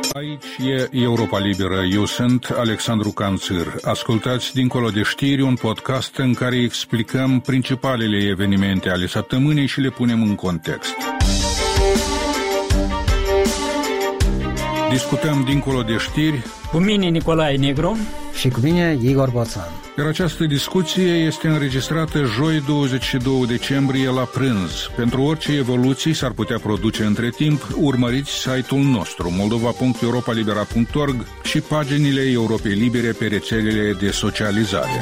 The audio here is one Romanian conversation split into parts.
Aici e Europa Liberă. Eu sunt Alexandru Canțir. Ascultați Dincolo de știri, un podcast în care explicăm principalele evenimente ale săptămânii și le punem în context. Discutăm Dincolo de știri cu mine Nicolae Negru și cu mine Igor Boțan. Iar această discuție este înregistrată joi 22 decembrie la prânz. Pentru orice evoluții s-ar putea produce între timp, urmăriți site-ul nostru moldova.europalibera.org și paginile Europei Libere pe rețelele de socializare.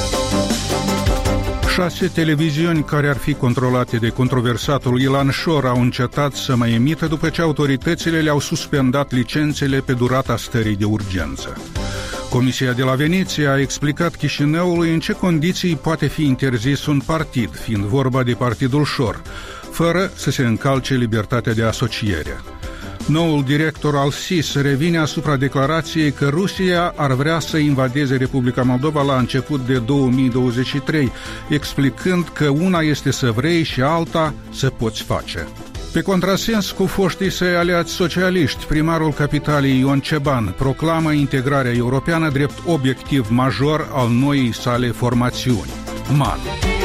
6 televiziuni care ar fi controlate de controversatul Ilan Șor au încetat să mai emită după ce autoritățile le-au suspendat licențele pe durata stării de urgență. Comisia de la Veneția a explicat Chișinăului în ce condiții poate fi interzis un partid, fiind vorba de partidul Șor, fără să se încalce libertatea de asociere. Noul director al SIS revine asupra declarației că Rusia ar vrea să invadeze Republica Moldova la început de 2023, explicând că una este să vrei și alta să poți face. Pe contrasens cu foștii săi aliați socialiști, primarul capitalei Ion Ceban proclamă integrarea europeană drept obiectiv major al noii sale formațiuni, MAN.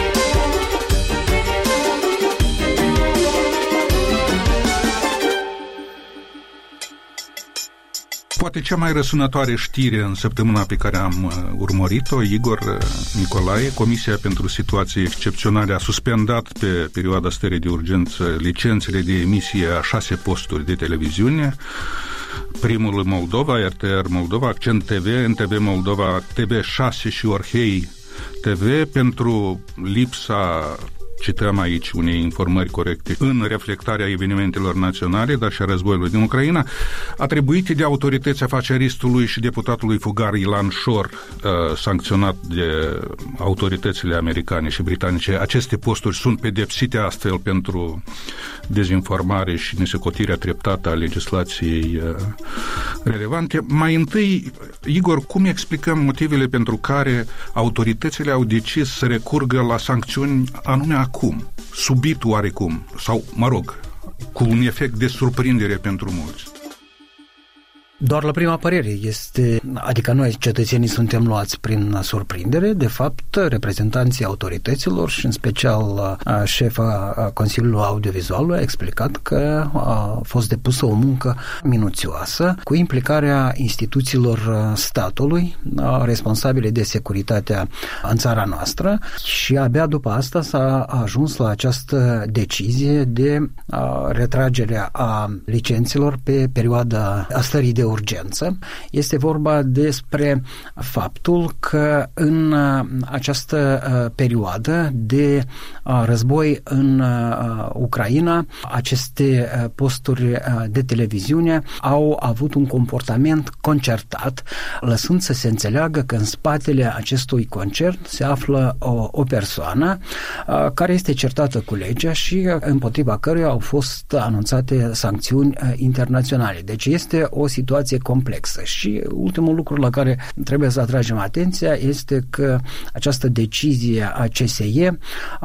Poate cea mai răsunătoare știre în săptămâna pe care am urmărit-o, Igor, Nicolae, Comisia pentru Situații Excepționale a suspendat pe perioada stării de urgență licențele de emisie a 6 posturi de televiziune, primul Moldova, RTR Moldova, Accent TV, NTV Moldova, TV6 și Orhei TV pentru lipsa, cităm aici, unei informări corecte în reflectarea evenimentelor naționale, dar și a războiului din Ucraina, atribuite de autorități afaceristului și deputatului fugar Ilan Șor, sancționat de autoritățile americane și britanice. Aceste posturi sunt pedepsite astfel pentru dezinformare și nesocotirea treptată a legislației relevante. Mai întâi, Igor, cum explicăm motivele pentru care autoritățile au decis să recurgă la sancțiuni anume acum, subit oarecum, sau, cu un efect de surprindere pentru mulți? Doar la prima părere este, adică noi cetățenii suntem luați prin surprindere, de fapt reprezentanții autorităților și în special șefa Consiliului Audiovizual a explicat că a fost depusă o muncă minuțioasă cu implicarea instituțiilor statului responsabile de securitatea în țara noastră și abia după asta s-a ajuns la această decizie de retragere a licențelor pe perioada stării de urgență. Este vorba despre faptul că în această perioadă de război în Ucraina, aceste posturi de televiziune au avut un comportament concertat, lăsând să se înțeleagă că în spatele acestui concert se află o persoană care este certată cu legea și împotriva căruia au fost anunțate sancțiuni internaționale. Deci este o situație complexă și ultimul lucru la care trebuie să atragem atenția este că această decizie a CSE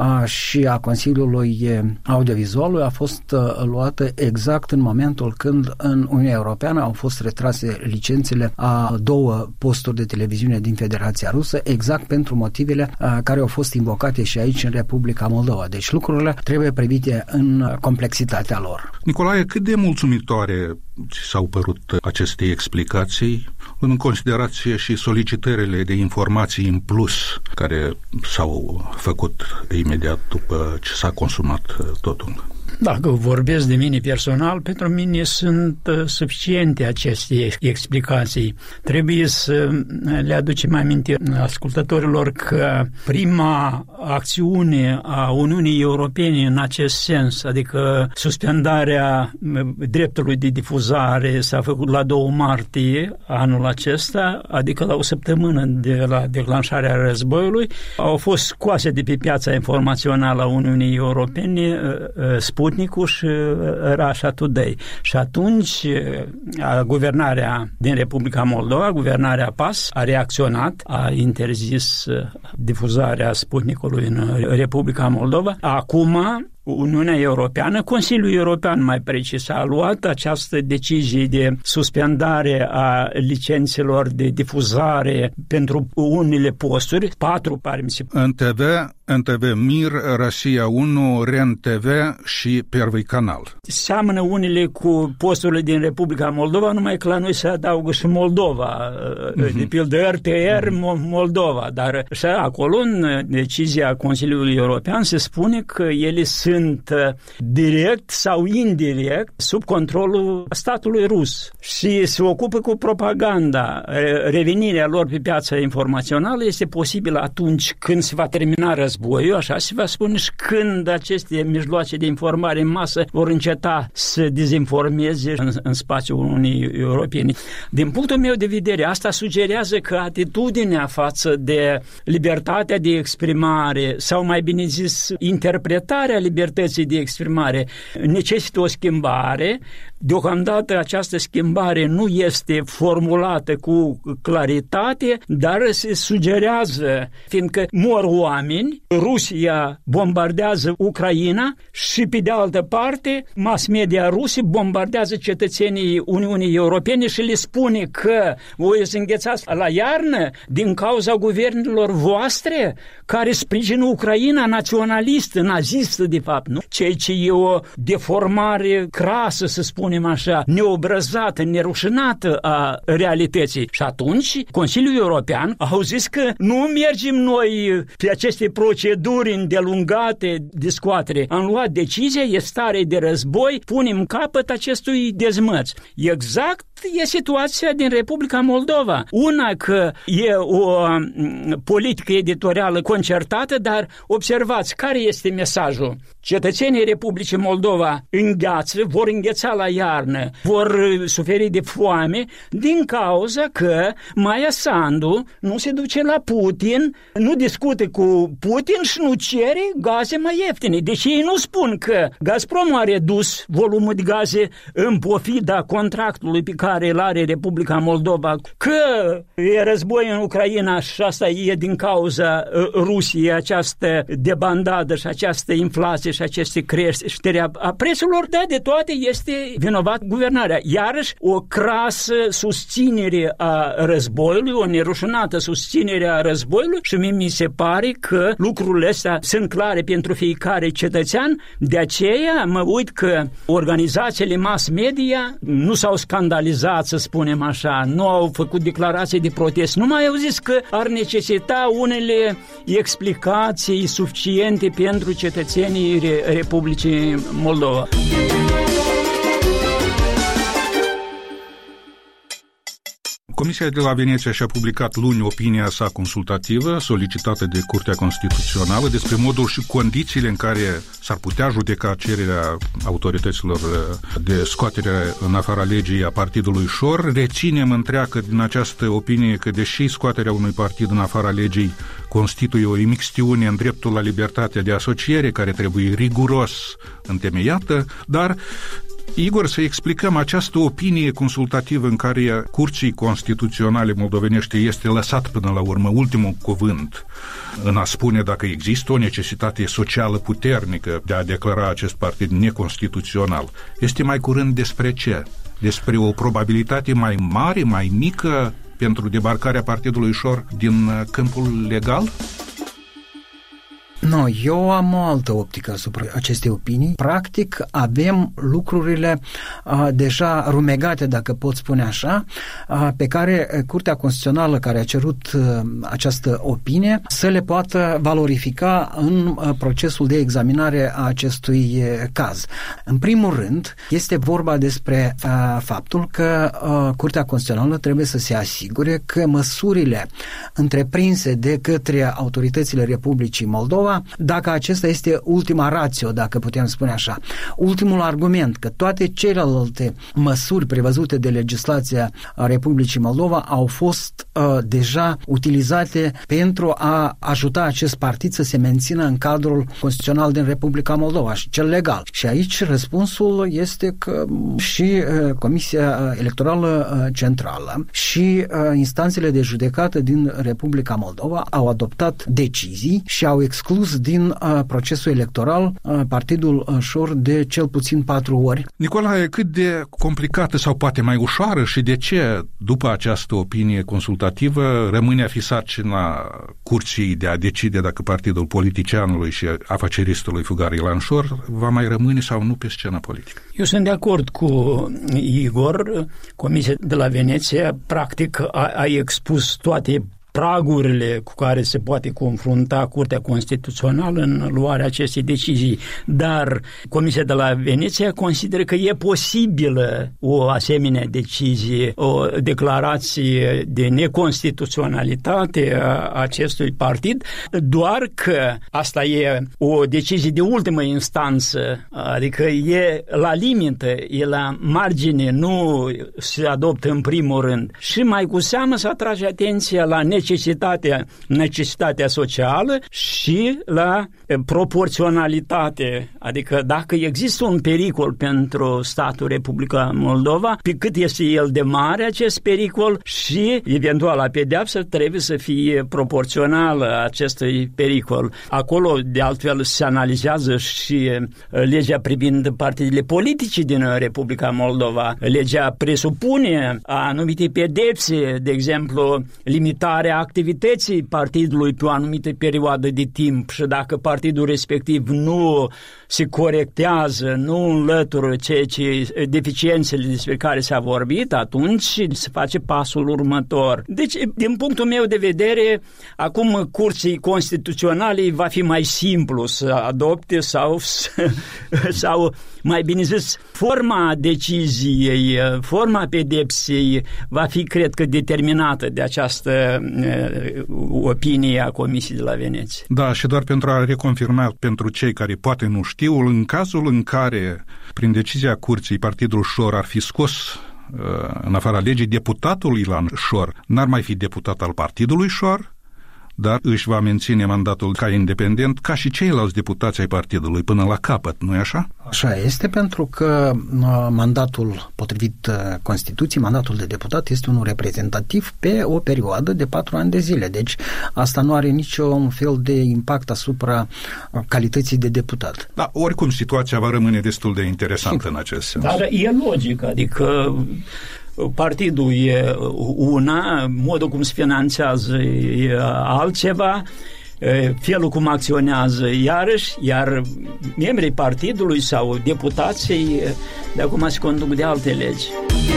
și a Consiliului Audiovizualului a fost luată exact în momentul când în Uniunea Europeană au fost retrase licențele a 2 posturi de televiziune din Federația Rusă, exact pentru motivele care au fost invocate și aici în Republica Moldova. Deci lucrurile trebuie privite în complexitatea lor. Nicolae, cât de mulțumitoare s-au părut aceste explicații, în considerație și solicitările de informații în plus care s-au făcut imediat după ce s-a consumat totul? Dacă vorbesc de mine personal, pentru mine sunt suficiente aceste explicații. Trebuie să le aducem aminte ascultătorilor că prima acțiune a Uniunii Europene în acest sens, adică suspendarea dreptului de difuzare, s-a făcut la 2 martie anul acesta, adică la o săptămână de la declanșarea războiului, au fost scoase de pe piața informațională a Uniunii Europene Sputnik-ul și Russia Today. Și atunci guvernarea din Republica Moldova, guvernarea PAS, a reacționat, a interzis difuzarea Sputnik-ului în Republica Moldova. Acum Uniunea Europeană, Consiliul European mai precis, a luat această decizie de suspendare a licențelor de difuzare pentru unele posturi, 4 pare mi se. NTV Mir, Rusia 1, REN TV și Первый Canal. Seamănă unele cu posturile din Republica Moldova, numai că la noi se adaugă și Moldova, de pildă RTR Moldova, dar și acolo în decizia Consiliului European se spune că ele sunt direct sau indirect sub controlul statului rus și se ocupă cu propaganda. Revenirea lor pe piața informațională este posibilă atunci când se va termina războiul, așa se va spune, și când aceste mijloace de informare în masă vor înceta să dezinformeze în spațiul Uniunii Europene. Din punctul meu de vedere, asta sugerează că atitudinea față de libertatea de exprimare, sau mai bine zis, interpretarea libertății de exprimare, necesită o schimbare. Deocamdată această schimbare nu este formulată cu claritate, dar se sugerează, fiindcă mor oameni, Rusia bombardează Ucraina și, pe de altă parte, mass media rusă bombardează cetățenii Uniunii Europene și le spune că voi să înghețați la iarnă din cauza guvernelor voastre care sprijină Ucraina naționalistă, nazistă, de fapt, nu? Ceea ce e o deformare crasă, să spunem așa, neobrăzată, nerușinată a realității. Și atunci Consiliul European a zis că nu mergem noi pe aceste proceduri îndelungate de scoatere. Am luat decizia, e stare de război, punem capăt acestui dezmăț. Exact e situația din Republica Moldova. Una că e o politică editorială concertată, dar observați care este mesajul. Cetățenii Republicii Moldova îngheață, vor îngheța la iarnă, vor suferi de foame din cauza că Maia Sandu nu se duce la Putin, nu discute cu Putin și nu cere gaze mai ieftine. Deci ei nu spun că Gazprom a redus volumul de gaze în pofida contractului pe care îl are Republica Moldova, că e război în Ucraina și asta e din cauza Rusiei, această debandadă și această inflație și aceste creșteri a prețurilor, dar de toate este vinovat guvernarea. Iarăși o crasă susținere a războiului, o nerușinată susținere a războiului și mi se pare că lucrurile astea sunt clare pentru fiecare cetățean, de aceea mă uit că organizațiile mass media nu s-au scandalizat, să spunem așa, nu au făcut declarații de protest, nu mai au zis că ar necesita unele explicații suficiente pentru cetățenii Republicii Moldova. Comisia de la Veneția și-a publicat luni opinia sa consultativă solicitată de Curtea Constituțională despre modul și condițiile în care s-ar putea judeca cererea autorităților de scoatere în afara legii a partidului Șor. Reținem întreagă din această opinie că, deși scoaterea unui partid în afara legii constituie o imixtiune în dreptul la libertatea de asociere, care trebuie riguros întemeiată, dar Igor, să explicăm această opinie consultativă în care Curții Constituționale moldovenești este lăsat până la urmă ultimul cuvânt în a spune dacă există o necesitate socială puternică de a declara acest partid neconstituțional. Este mai curând despre ce? Despre o probabilitate mai mare, mai mică pentru debarcarea partidului Șor din câmpul legal? Nu, eu am o altă optică asupra acestei opinii. Practic, avem lucrurile deja rumegate, dacă pot spune așa, pe care Curtea Constituțională, care a cerut această opinie, să le poată valorifica în procesul de examinare a acestui caz. În primul rând, este vorba despre faptul că Curtea Constituțională trebuie să se asigure că măsurile întreprinse de către autoritățile Republicii Moldova, dacă acesta este ultima ratio, dacă putem spune așa. Ultimul argument, că toate celelalte măsuri prevăzute de legislația Republicii Moldova au fost deja utilizate pentru a ajuta acest partid să se mențină în cadrul constituțional din Republica Moldova și cel legal. Și aici răspunsul este că și Comisia Electorală Centrală și instanțele de judecată din Republica Moldova au adoptat decizii și au exclus exclus din procesul electoral partidul Șor de cel puțin 4 ori. Nicolae, cât de complicată sau poate mai ușoară și de ce, după această opinie consultativă, rămâne a fi sarcina curții de a decide dacă partidul politicianului și afaceristului fugar Ilan Șor va mai rămâne sau nu pe scena politică? Eu sunt de acord cu Igor. Comisia de la Veneția practic a expus toate pragurile cu care se poate confrunta Curtea Constituțională în luarea acestei decizii, dar Comisia de la Veneția consideră că e posibilă o asemenea decizie, o declarație de neconstituționalitate a acestui partid, doar că asta e o decizie de ultimă instanță, adică e la limită, e la margine, nu se adoptă în primul rând. Și mai cu seamă să atrage atenția la necesitatea socială și la proporționalitate, adică dacă există un pericol pentru statul Republica Moldova, pe cât este el de mare acest pericol și eventuala pedeapsă trebuie să fie proporțională acestui pericol. Acolo, de altfel, se analizează și legea privind partidele politice din Republica Moldova. Legea presupune anumite pedepse, de exemplu, limitarea activității partidului pe o anumită perioadă de timp și dacă partidul respectiv nu se corectează, nu înlătură deficiențele despre care s-a vorbit, atunci se face pasul următor. Deci, din punctul meu de vedere, acum Curții Constituționale va fi mai simplu să adopte sau mai bine zis, forma deciziei, forma pedepsei va fi, cred că, determinată de această opinie a Comisiei de la Veneția. Da, și doar pentru a reconfirma pentru cei care poate nu știu, în cazul în care, prin decizia Curții, partidul Șor ar fi scos în afara legii deputatul Ilan Șor, n-ar mai fi deputat al partidului Șor, dar își va menține mandatul ca independent, ca și ceilalți deputați ai partidului până la capăt, nu-i așa? Așa este, pentru că mandatul, potrivit Constituției, mandatul de deputat este unul reprezentativ pe o perioadă de 4 ani de zile. Deci asta nu are niciun fel de impact asupra calității de deputat. Da, oricum situația va rămâne destul de interesantă în acest sens. Dar e logic, adică partidul e una, modul cum se finanțează e altceva, felul cum acționează iarăși, iar membrii partidului sau deputații de acum se conduc de alte legi.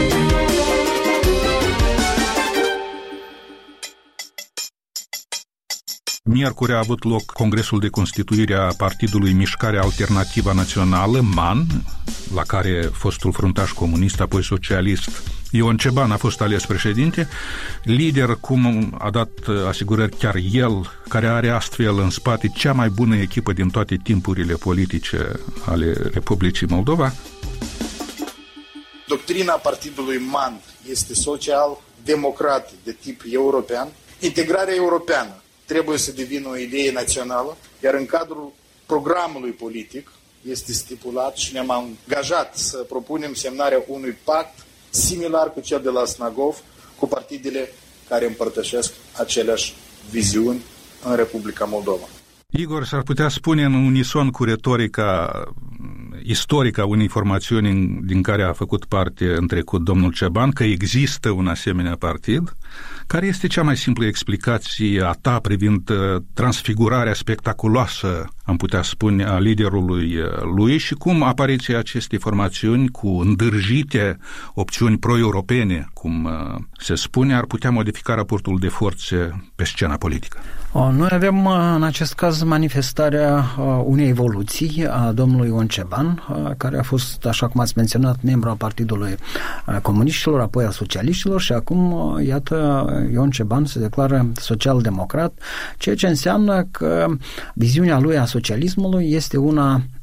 Miercuri a avut loc Congresul de Constituire a Partidului Mișcarea Alternativă Națională, MAN, la care fostul fruntaș comunist, apoi socialist, Ion Ceban a fost ales președinte, lider, cum a dat asigurări chiar el, care are astfel în spate cea mai bună echipă din toate timpurile politice ale Republicii Moldova. Doctrina partidului MAN este social-democrat de tip european. Integrarea europeană trebuie să devină o idee națională, iar în cadrul programului politic este stipulat și ne-am angajat să propunem semnarea unui pact similar cu cel de la Snagov, cu partidele care împărtășesc aceleași viziuni în Republica Moldova. Igor, s-ar putea spune în unison cu retorica istorică a unei formațiuni din care a făcut parte în trecut domnul Ceban, că există un asemenea partid. Care este cea mai simplă explicație a ta privind transfigurarea spectaculoasă, am putea spune, a liderului lui și cum apariția acestei formațiuni cu îndârjite opțiuni pro-europene, cum se spune, ar putea modifica raportul de forțe pe scena politică? Noi avem în acest caz manifestarea unei evoluții a domnului Ion Ceban, care a fost, așa cum ați menționat, membru al Partidului Comuniștilor, apoi al Socialiștilor și acum, iată, Ion Ceban se declară social-democrat, ceea ce înseamnă că viziunea lui a socialismului este una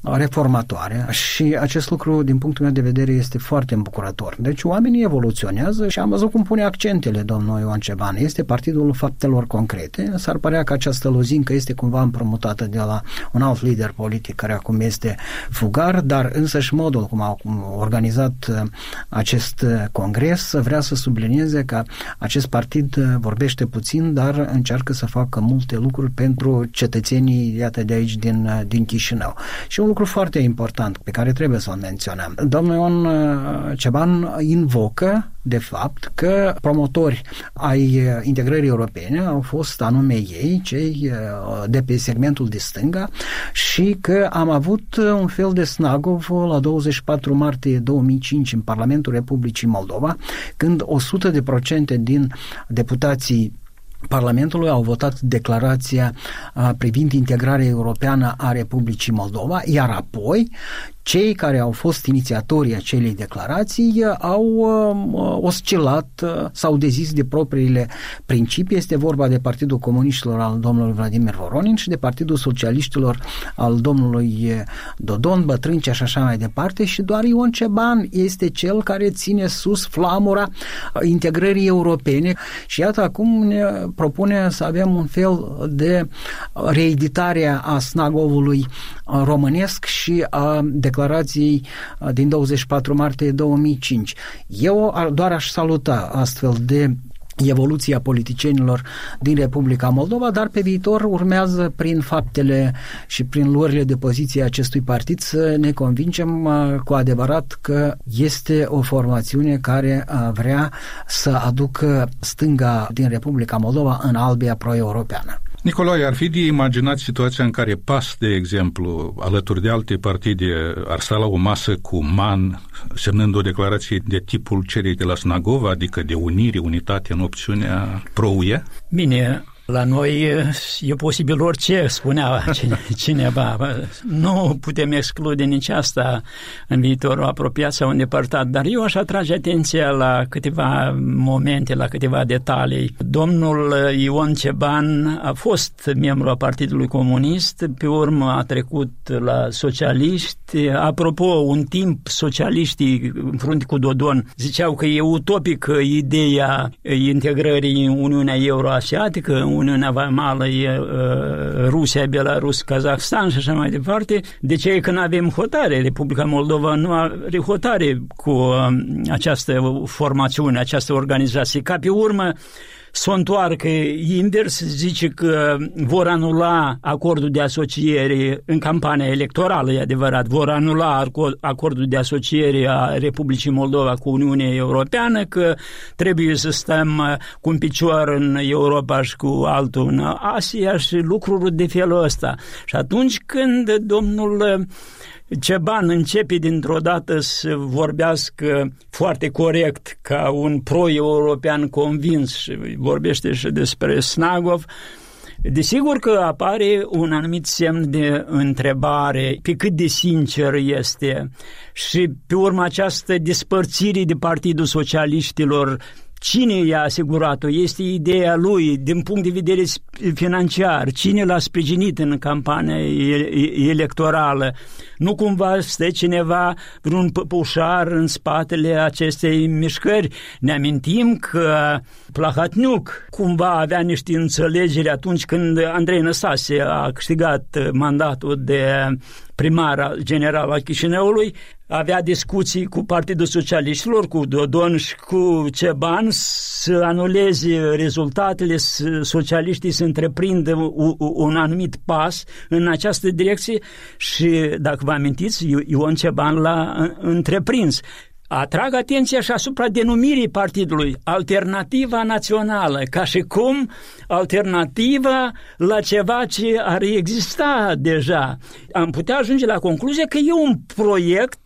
reformatoare și acest lucru, din punctul meu de vedere, este foarte îmbucurător. Deci oamenii evoluționează și am văzut cum pune accentele domnul Ion Ceban. Este partidul faptelor concrete. S-ar părea că această lozincă este cumva împrumutată de la un alt lider politic care acum este fugar, dar însăși modul cum a organizat acest congres vrea să sublinieze că acest partid vorbește puțin, dar încearcă să facă multe lucruri pentru cetățenii, iată, de aici din Chișinău. Și un lucru foarte important pe care trebuie să-l menționăm. Domnul Ion Ceban invocă, de fapt, că promotori ai integrării europene au fost anume ei, cei de pe segmentul de stânga, și că am avut un fel de snagov la 24 martie 2005 în Parlamentul Republicii Moldova, când 100% din deputații Parlamentului au votat declarația privind integrarea europeană a Republicii Moldova, iar apoi cei care au fost inițiatorii acelei declarații au oscilat, s-au dezis de propriile principii. Este vorba de Partidul Comuniștilor al domnului Vladimir Voronin și de Partidul Socialiștilor al domnului Dodon, Bătrâncea și așa mai departe, și doar Ion Ceban este cel care ține sus flamura integrării europene și iată acum ne propune să avem un fel de reeditare a snagovului românesc și a declarației din 24 martie 2005. Eu doar aș saluta astfel de evoluția politicienilor din Republica Moldova, dar pe viitor urmează prin faptele și prin luările de poziție acestui partid să ne convingem cu adevărat că este o formațiune care vrea să aducă stânga din Republica Moldova în albia pro-europeană. Nicolae, ar fi de imaginat situația în care PAS, de exemplu, alături de alte partide, ar sta la o masă cu MAN, semnând o declarație de tipul cererii de la Snagova, adică de unire, unitate în opțiunea pro-UE? Bine, la noi e posibil orice, spunea cineva. Nu putem exclude nici asta în viitorul apropiat sau îndepărtat, dar eu aș atrage atenția la câteva momente, la câteva detalii. Domnul Ion Ceban a fost membru a Partidului Comunist, pe urmă a trecut la socialiști. Apropo, un timp socialiștii în frunte cu Dodon ziceau că e utopică ideea integrării în Uniunea Euroasiatică, Uniunea Vamală e Rusia, Belarus, Kazahstan și așa mai departe. De ce când avem hotare? Republica Moldova nu are hotare cu această formațiune, această organizație. Ca pe urmă s-o întoarcă invers, zice că vor anula acordul de asociere în campania electorală, e adevărat, vor anula acordul de asociere a Republicii Moldova cu Uniunea Europeană, că trebuie să stăm cu un picior în Europa și cu altul în Asia și lucruri de felul ăsta. Și atunci când domnul Ceban începe dintr-o dată să vorbească foarte corect ca un pro-european convins și vorbește și despre Snagov, desigur că apare un anumit semn de întrebare pe cât de sincer este și pe urmă această despărțire de Partidul Socialiștilor. Cine i-a asigurat-o? Este ideea lui din punct de vedere financiar. Cine l-a sprijinit în campania electorală? Nu cumva stă cineva, vreun păpușar în spatele acestei mișcări? Ne amintim că Plahatniuc cumva avea niște înțelegeri atunci când Andrei Năstase a câștigat mandatul de primar general al Chișinăului, avea discuții cu Partidul Socialiștilor, cu Dodon și cu Ceban să anuleze rezultatele, socialiștii să întreprindă un anumit pas în această direcție și, dacă vă amintiți, Ion Ceban l-a întreprins. Atrag atenția și asupra denumirii partidului, Alternativa Națională, ca și cum alternativa la ceva ce ar exista deja. Am putea ajunge la concluzia că e un proiect,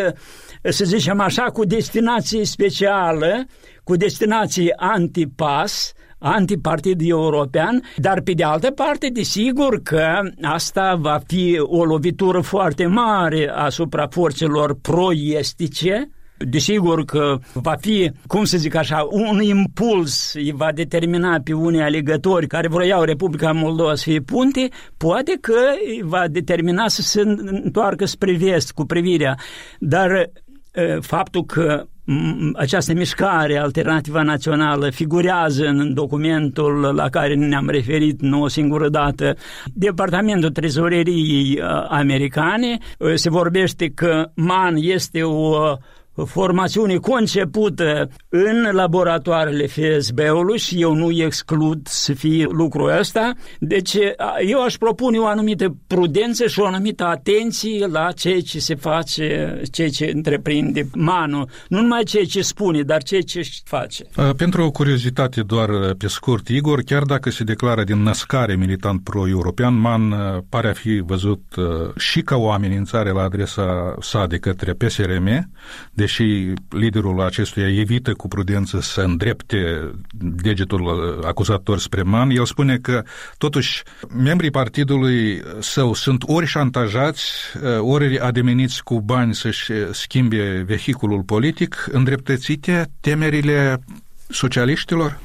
să zicem așa, cu destinație specială, cu destinație anti-PAS, antipartid european, dar pe de altă parte, desigur că asta va fi o lovitură foarte mare asupra forțelor pro-estice, Desigur că va fi, cum să zic așa, un impuls, îi va determina pe unii alegători care vroiau Republica Moldova să fie punte, poate că îi va determina să se întoarcă spre vest cu privirea, dar faptul că această mișcare Alternativa Națională figurează în documentul la care ne-am referit nu o singură dată, Departamentul Trezoreriei americane, se vorbește că MAN este o formațiune concepută în laboratoarele FSB-ului și eu nu exclud să fie lucrul ăsta. Deci eu aș propune o anumită prudență și o anumită atenție la ceea ce se face, ceea ce întreprinde MAN-ul. Nu numai ceea ce spune, dar ceea ce face. Pentru o curiozitate doar pe scurt, Igor, chiar dacă se declară din născare militant pro-european, MAN pare a fi văzut și ca o amenințare la adresa sa de către PSRM, deși liderul acestuia evită cu prudență să îndrepte degetul acuzator spre MAN, el spune că, totuși, membrii partidului său sunt ori șantajați, ori ademeniți cu bani să-și schimbe vehiculul politic, îndreptățite temerile socialiștilor?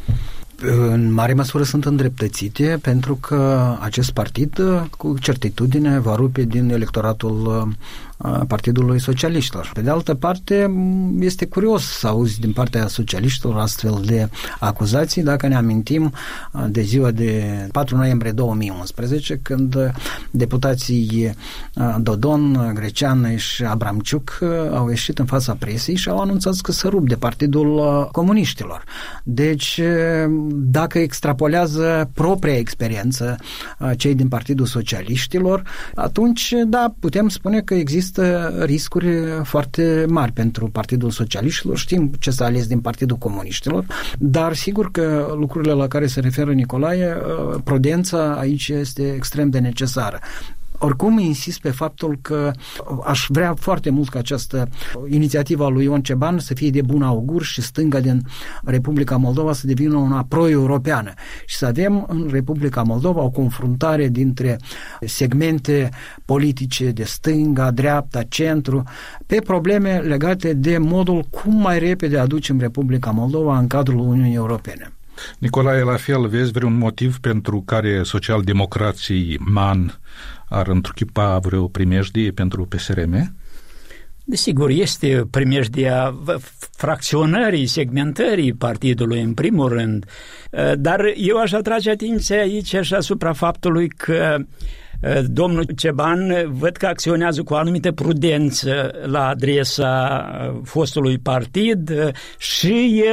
În mare măsură sunt îndreptățite, pentru că acest partid cu certitudine va rupe din electoratul Partidului Socialiștilor. Pe de altă parte, este curios să auzi din partea socialiștilor astfel de acuzații, dacă ne amintim de ziua de 4 noiembrie 2011, când deputații Dodon, Grecean și Abramciuc au ieșit în fața presei și au anunțat că se rup de Partidul Comuniștilor. Deci, dacă extrapolează propria experiență cei din Partidul Socialiștilor, atunci, da, putem spune că există riscuri foarte mari pentru Partidul Socialiștilor. Știm ce s-a ales din Partidul Comuniștilor, dar sigur că lucrurile la care se referă Nicolae, prudența aici este extrem de necesară. Oricum, insist pe faptul că aș vrea foarte mult ca această inițiativă a lui Ion Ceban să fie de bun augur și stânga din Republica Moldova să devină una pro-europeană și să avem în Republica Moldova o confruntare dintre segmente politice de stânga, dreapta, centru, pe probleme legate de modul cum mai repede aducem Republica Moldova în cadrul Uniunii Europene. Nicolae, la fel, vezi vreun motiv pentru care socialdemocrații MAN ar întruchipa vreo primejdie pentru PSRM? Desigur, este primejdia fracționării, segmentării partidului în primul rând, dar eu aș atrage atenția aici și asupra faptului că domnul Ceban văd că acționează cu o anumită prudență la adresa fostului partid și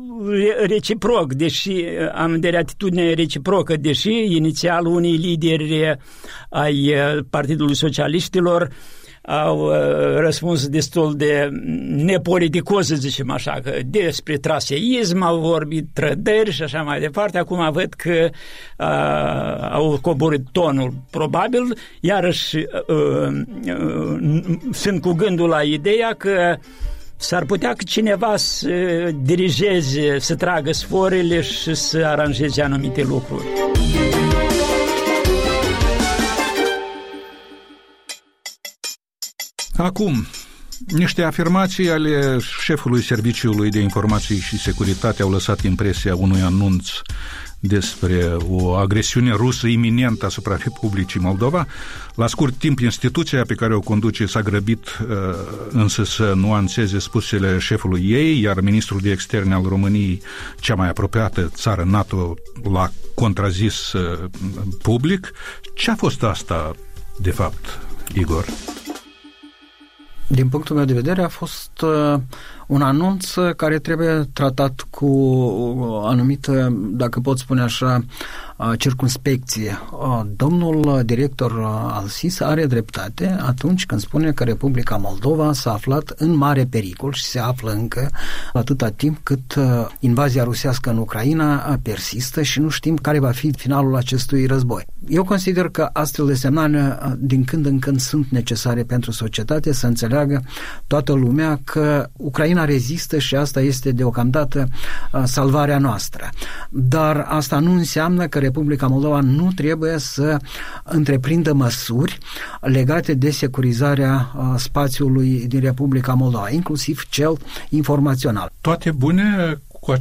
reciproc, deși am de atitudine reciprocă, deși inițial unii lideri ai Partidului Socialiștilor au răspuns destul de nepoliticos, să zicem așa, că despre traseism au vorbit, trădări și așa mai departe. Acum văd că au coborât tonul, probabil, iarăși sunt cu gândul la ideea că s-ar putea că cineva să dirigeze, să tragă sforile și să aranjeze anumite lucruri. Acum, niște afirmații ale șefului Serviciului de Informații și Securitate au lăsat impresia unui anunț despre o agresiune rusă iminentă asupra Republicii Moldova. La scurt timp, instituția pe care o conduce s-a grăbit însă să nuanțeze spusele șefului ei, iar ministrul de externe al României, cea mai apropiată țară NATO, l-a contrazis public. Ce a fost asta, de fapt, Igor? Din punctul meu de vedere, a fost un anunț care trebuie tratat cu o anumită, dacă pot spune așa, circumspecție. Domnul director al SIS are dreptate atunci când spune că Republica Moldova s-a aflat în mare pericol și se află încă atâta timp cât invazia rusească în Ucraina persistă și nu știm care va fi finalul acestui război. Eu consider că astfel de semnale din când în când sunt necesare pentru societate să înțeleagă toată lumea că Ucraina Ucraina rezistă și asta este deocamdată salvarea noastră. Dar asta nu înseamnă că Republica Moldova nu trebuie să întreprindă măsuri legate de securizarea spațiului din Republica Moldova, inclusiv cel informațional. Toate bune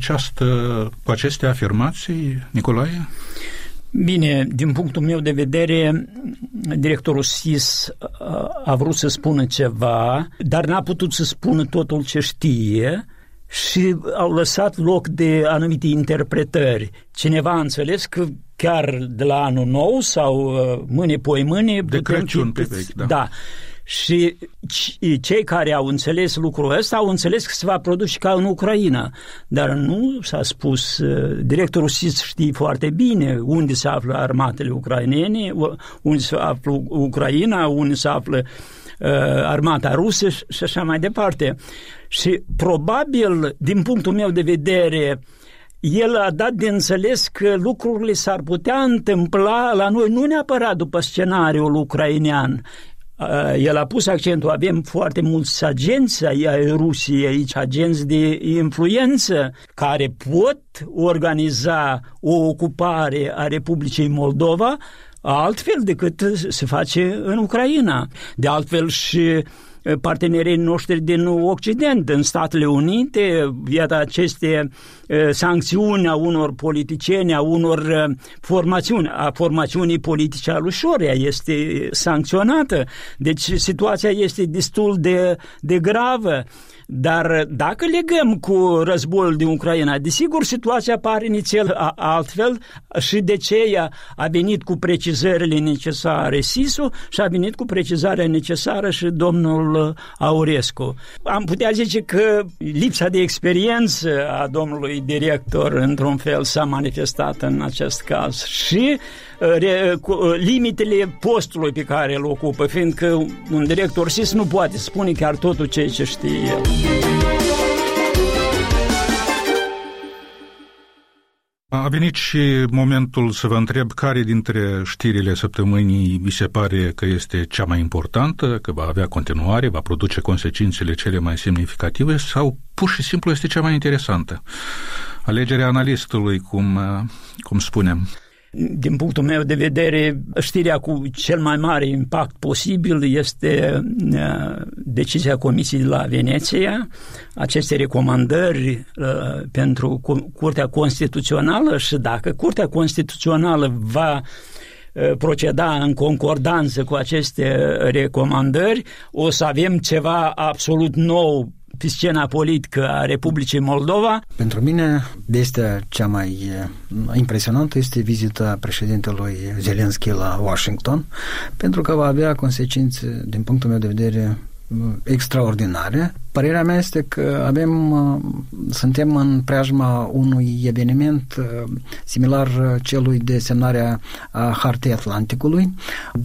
cu aceste afirmații, Nicolae? Bine, din punctul meu de vedere, directorul SIS a vrut să spună ceva, dar n-a putut să spună totul ce știe și au lăsat loc de anumite interpretări. Cineva a înțeles că chiar de la anul nou sau mâine-poimâine... De Crăciun pe vechi, da. Și cei care au înțeles lucrul ăsta au înțeles că se va produce ca în Ucraina. Dar nu s-a spus, directorul SIS știe foarte bine unde se află armatele ucrainene, unde se află Ucraina, unde se află armata rusă și așa mai departe. Și probabil, din punctul meu de vedere, el a dat de înțeles că lucrurile s-ar putea întâmpla la noi, nu neapărat după scenariul ucrainean. El a pus accentul, avem foarte mulți agenți ai Rusiei aici, agenți de influență, care pot organiza o ocupare a Republicii Moldova altfel decât se face în Ucraina. De altfel și partenerii noștri din Occident, în Statele Unite, iată aceste sancțiuni a unor politicieni, a unor formațiuni, a formațiunii politice a lui Șorea este sancționată. Deci situația este destul de gravă. Dar dacă legăm cu războiul din Ucraina, desigur situația pare nițel altfel și de ce a venit cu precizările necesare SIS-ul și a venit cu precizarea necesară și domnul Aurescu. Am putea zice că lipsa de experiență a domnului director într-un fel s-a manifestat în acest caz și limitele postului pe care îl ocupă, fiindcă un director SIS nu poate spune chiar totul ce știe el. A venit și momentul să vă întreb care dintre știrile săptămânii vi se pare că este cea mai importantă, că va avea continuare, va produce consecințele cele mai semnificative sau pur și simplu este cea mai interesantă. Alegerea analistului, cum spunem. Din punctul meu de vedere, știrea cu cel mai mare impact posibil este decizia Comisiei de la Veneția, aceste recomandări pentru Curtea Constituțională și dacă Curtea Constituțională va proceda în concordanță cu aceste recomandări, o să avem ceva absolut nou pe scena politică a Republicii Moldova. Pentru mine, vestea cea mai impresionantă este vizita președintelui Zelenski la Washington, pentru că va avea consecințe, din punctul meu de vedere, extraordinare. Părerea mea este că suntem în preajma unui eveniment similar celui de semnarea Hartei Atlanticului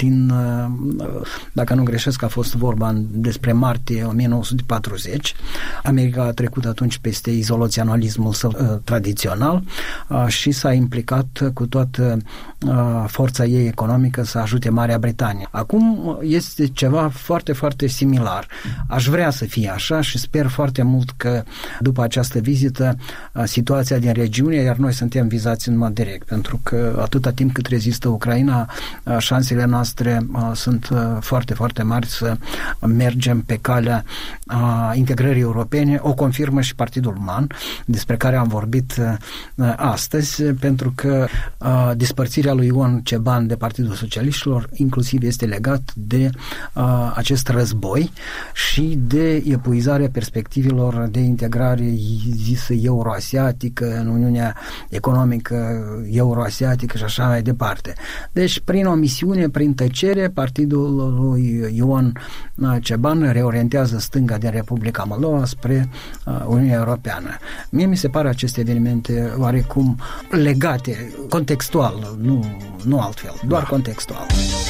dacă nu greșesc, a fost vorba despre martie 1940. America a trecut atunci peste izolaționalismul său tradițional și s-a implicat cu toată forța ei economică să ajute Marea Britanie. Acum este ceva foarte, foarte similar. Aș vrea să fie așa și sper foarte mult că după această vizită situația din regiune, iar noi suntem vizați în mod direct, pentru că atâta timp cât rezistă Ucraina, șansele noastre sunt foarte, foarte mari să mergem pe calea integrării europene. O confirmă și Partidul Uman, despre care am vorbit astăzi, pentru că despărțirea lui Ion Ceban de Partidul Socialiștilor inclusiv este legat de acest război și de epuizarea perspectivelor de integrare zisă euroasiatică în Uniunea Economică Euroasiatică și așa mai departe. Deci, prin omisiune, prin tăcere, partidul lui Ion Ceban reorientează stânga din Republica Moldova spre Uniunea Europeană. Mie mi se pare aceste evenimente oarecum legate, contextual, nu altfel, doar contextual.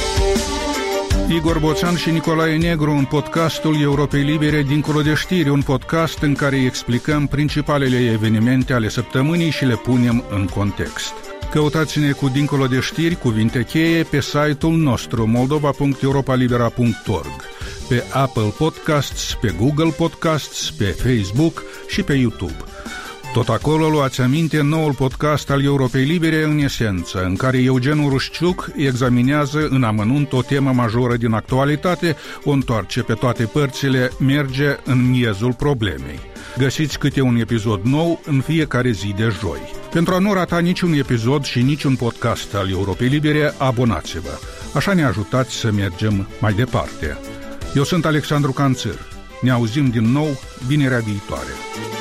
Igor Boțan și Nicolae Negru în podcastul Europei Libere Dincolo de știri, un podcast în care explicăm principalele evenimente ale săptămânii și le punem în context. Căutați-ne cu Dincolo de știri, cuvinte cheie, pe site-ul nostru moldova.europalibera.org. pe Apple Podcasts, pe Google Podcasts, pe Facebook și pe YouTube. Tot acolo luați aminte noul podcast al Europei Libere în esență, în care Eugen Urușciuc examinează în amănunt o temă majoră din actualitate, o întoarce pe toate părțile, merge în miezul problemei. Găsiți câte un episod nou în fiecare zi de joi. Pentru a nu rata niciun episod și niciun podcast al Europei Libere, abonați-vă. Așa ne ajutați să mergem mai departe. Eu sunt Alexandru Canțir. Ne auzim din nou vinerea viitoare.